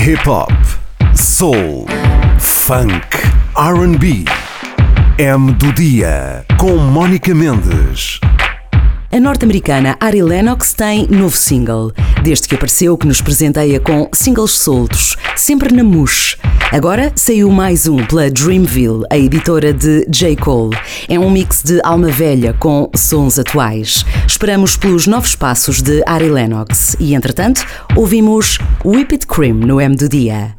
Hip-hop, soul, funk, R&B. M do Dia, com Mónica Mendes. A norte-americana Ari Lennox tem novo single. Desde que apareceu que nos presenteia com singles soltos, sempre na Mush. Agora saiu mais um pela Dreamville, a editora de J. Cole. É um mix de alma velha com sons atuais. Esperamos pelos novos passos de Ari Lennox. E, entretanto, ouvimos Whipped Cream no M do Dia.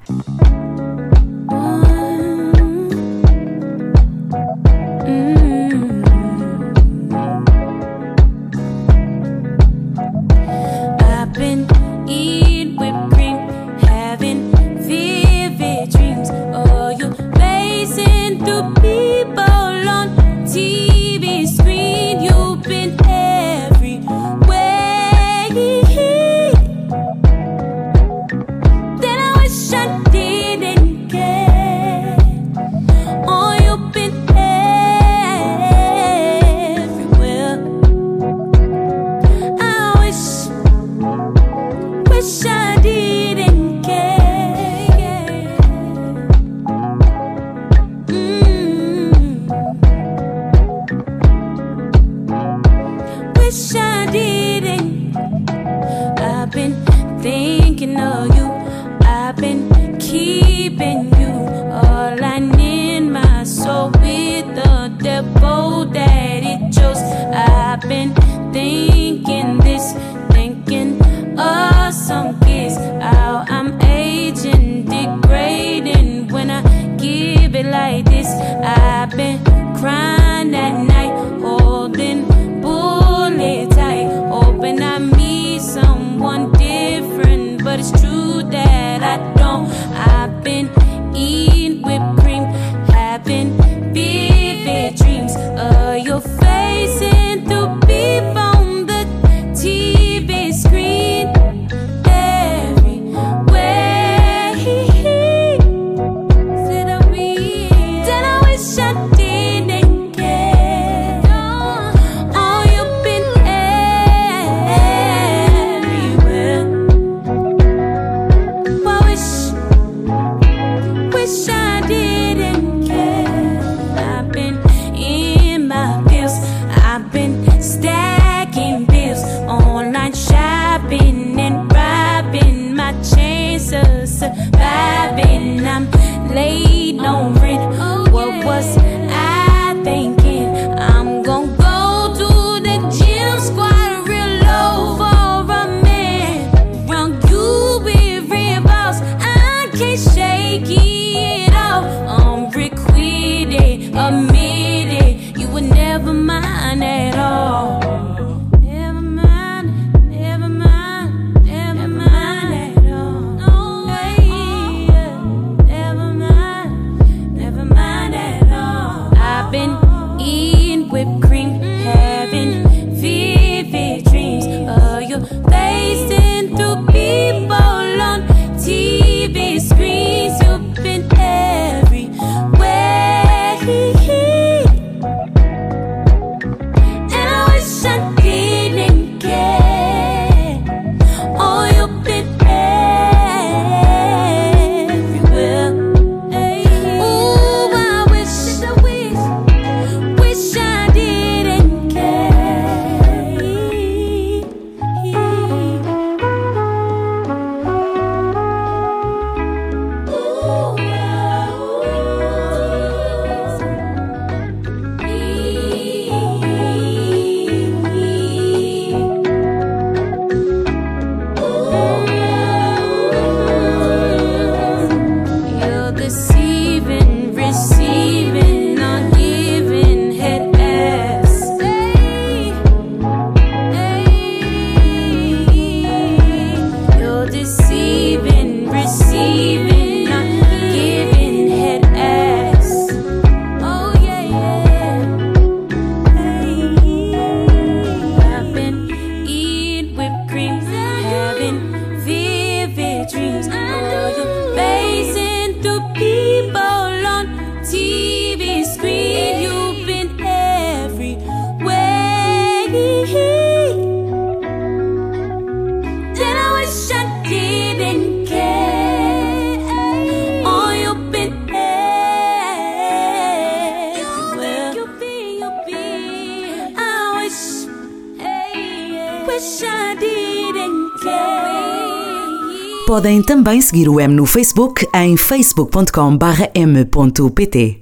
Then I wish I didn't care. Podem também seguir o M no Facebook em facebook.com/m.pt.